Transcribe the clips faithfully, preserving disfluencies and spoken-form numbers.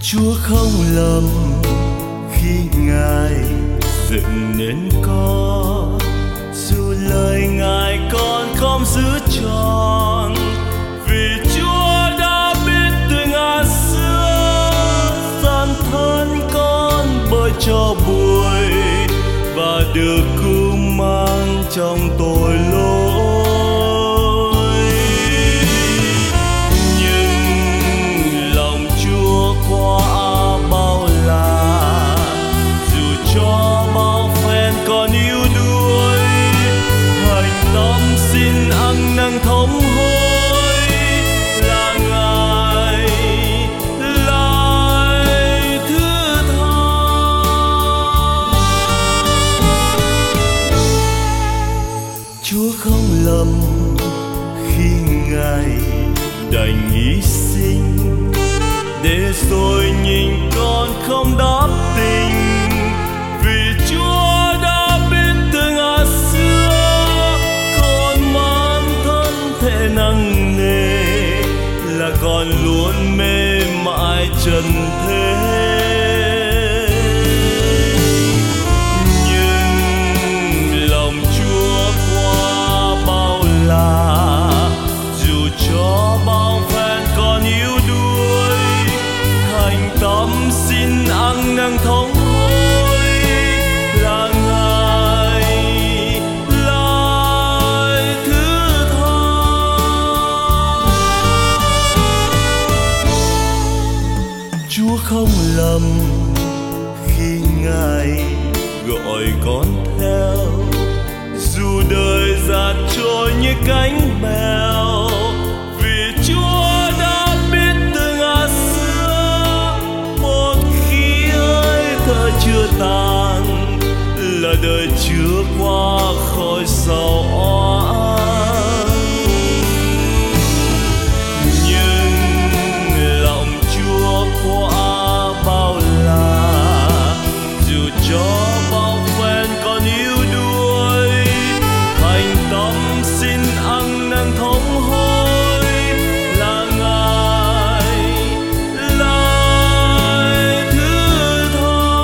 Chúa không lầm khi Ngài dựng nên con, dù lời Ngài con không giữ trọn, vì Chúa đã biết từ ngàn xưa dàn thân con bởi cho bụi và được cứu mang trong tội lỗi. Thống hối là Ngài lại thứ tha. Chúa không lầm khi Ngài đành hy sinh để rồi nhìn con không đáp tình, vì Chúa đã biết từ ngàn xưa nặng nề là còn luôn mê mãi trần thế. Nhưng lòng Chúa qua bao la, dù cho bao phen còn yếu đuối, thành tâm xin ăn năn thống hối là Chúa không lầm khi Ngài gọi con theo, dù đời dạt trôi như cánh bèo, vì Chúa đã biết từ ngàn xưa một khi hơi thở chưa tàn là đời chưa qua khỏi sầu oán. Qua bao la, dù cho bao phen còn yếu đuối, thành tâm xin ăn năn thống hối là Ngài lại thứ tha.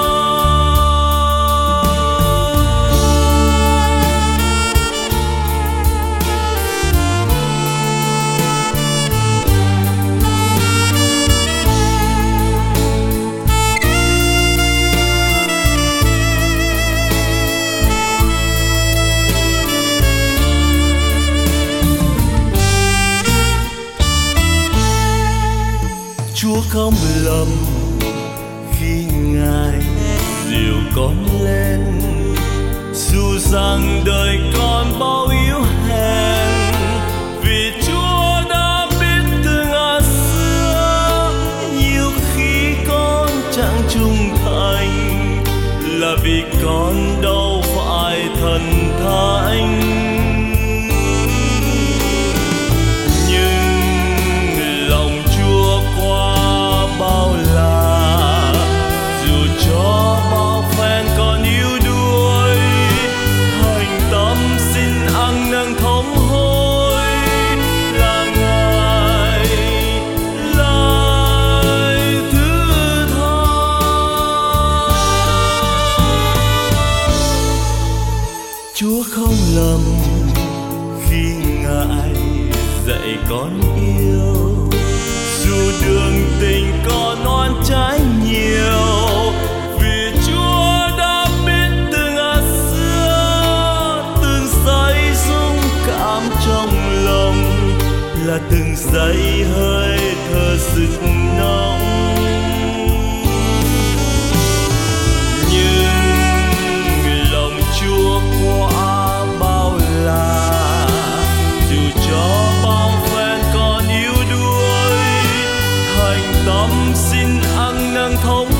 Chúa không lầm khi Ngài dìu con lên, dù rằng đời con bao yếu hèn, vì Chúa đã biết từ ngàn xưa nhiều khi con chẳng trung thành là vì con đâu phải thần thánh. Bao la, dù cho bao phen còn yếu đuối, thành tâm xin ăn năn thống hối là Ngài lại thứ tha. Chúa không lầm khi Ngài dạy con yêu, dù đường tình còn oan trái nhiều, vì Chúa đã biết từ ngàn xưa từng giây dũng cảm trong lòng là từng giây hơi thở rực nóng. Nhưng lòng Chúa qua bao la, dù cho bao phen còn yếu đuối, thành tâm xin ăn năn thống